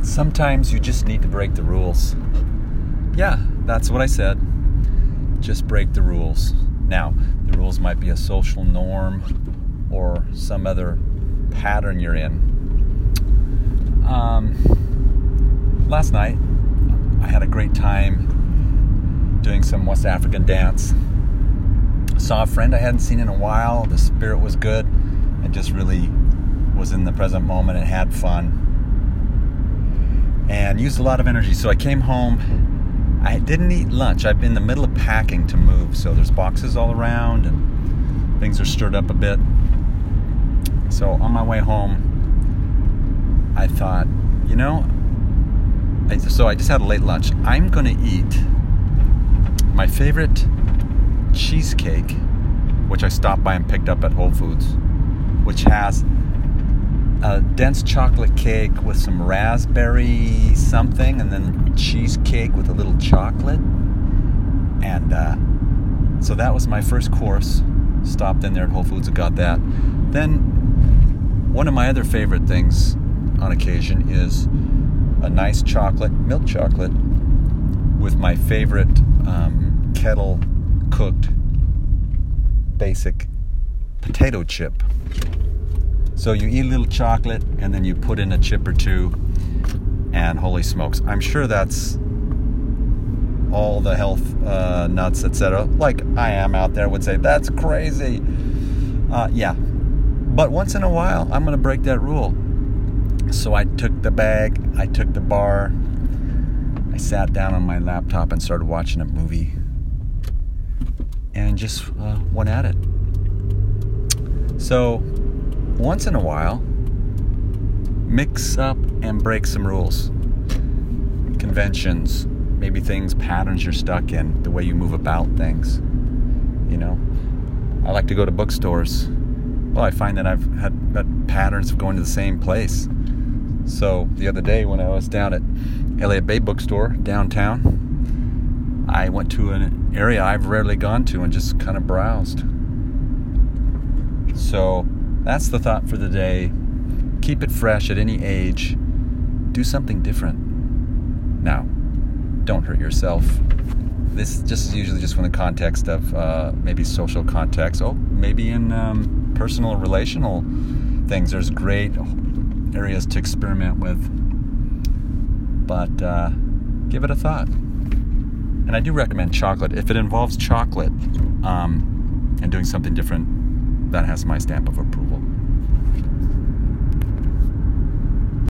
Sometimes you just need to break the rules. Yeah, that's what I said. Just break the rules. Now, the rules might be a social norm or some other pattern you're in. Last night, I had a great time doing some West African dance. Saw a friend I hadn't seen in a while. The spirit was good and just really was in the present moment and had fun. And used a lot of energy. So I came home. I didn't eat lunch. I'm in the middle of packing to move. So there's boxes all around and things are stirred up a bit. So on my way home, I thought, so I just had a late lunch. I'm going to eat my favorite cheesecake, which I stopped by and picked up at Whole Foods, which has a dense chocolate cake with some raspberry something, and then cheesecake with a little chocolate. And so that was my first course. Stopped in there at Whole Foods and got that. Then one of my other favorite things on occasion is a nice milk chocolate with my favorite kettle cooked basic potato chip. So you eat a little chocolate and then you put in a chip or two, and holy smokes, I'm sure that's all the health nuts, etc., like I am out there would say that's crazy. Yeah, but once in a while I'm going to break that rule. So I took the bag, I took the bar, I sat down on my laptop and started watching a movie and just went at it. So once in a while, mix up and break some rules, conventions, maybe patterns you're stuck in, the way you move about things. I like to go to bookstores. Well, I find that I've had patterns of going to the same place. So the other day when I was down at Elliott Bay Bookstore downtown, I went to an area I've rarely gone to and just kind of browsed. So that's the thought for the day. Keep it fresh at any age. Do something different. Now, don't hurt yourself. This is usually just from the context of maybe social context. Oh, maybe in personal or relational things. There's great areas to experiment with. But give it a thought. And I do recommend chocolate. If it involves chocolate and doing something different, that has my stamp of approval.